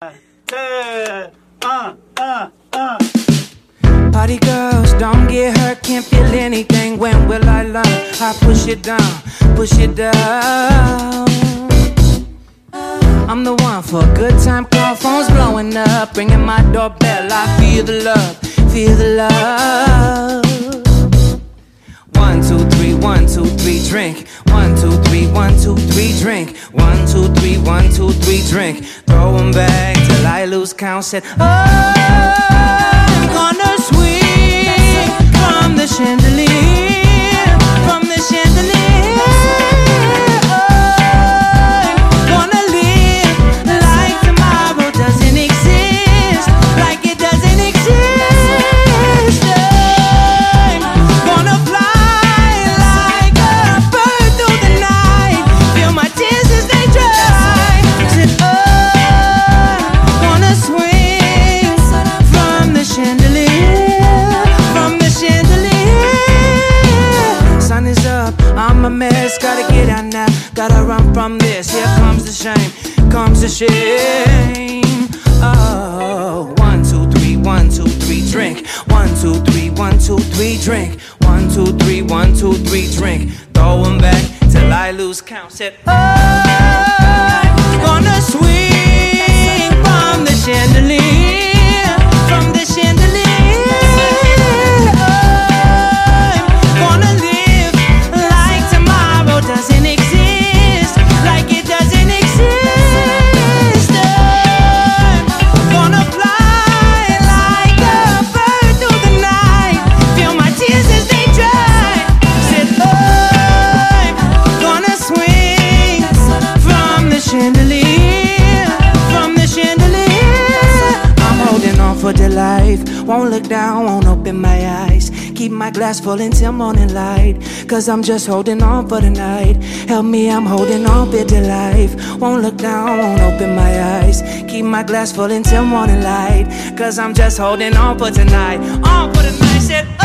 Party girls, don't get hurt, can't feel anything. When will I learn? I push it down, push it down. I'm the one for a good time, call phones blowing up, ringing my doorbell. I feel the love, feel the love. 1, 2, 3, 1, 2, 3, drink. 1, 2, 3, 1, 2, 3, drink. 1, 2, 3, 1, 2, 3, drink. Throw 'em back till I lose count. Said, oh, I'm gonna swing from the chandelier, from the chandelier. Oh, wanna live like tomorrow doesn't exist, like it doesn't exist. I'm gonna fly like a bird through the night, feel my tears as they dry. Said, oh, wanna swing from the chandelier, from the chandelier. Sun is up, I'm a mess, gotta get out now, gotta run from this. Here comes the shame, comes the shame. Oh, 1, 2, 3, 1, 2, 3, drink. 1, 2, 3, 1, 2, 3, drink. 1, 2, 3, 1, 2, 3, drink. Throw 'em back till I lose count. Said, oh, gonna swing from the chandelier, from the chandelier. I'm gonna live like tomorrow doesn't exist, like it doesn't exist. I'm gonna fly like a bird through the night, feel my tears as they dry. Said, I'm gonna swing from the chandelier, from the chandelier. I'm holding on for dear life, won't look down, won't open my eyes. Keep my glass full until morning light, cause I'm just holding on for the night. Help me, I'm holding on for dear life. Won't look down, won't open my eyes. Keep my glass full until morning light, cause I'm just holding on for tonight. On for the night, said,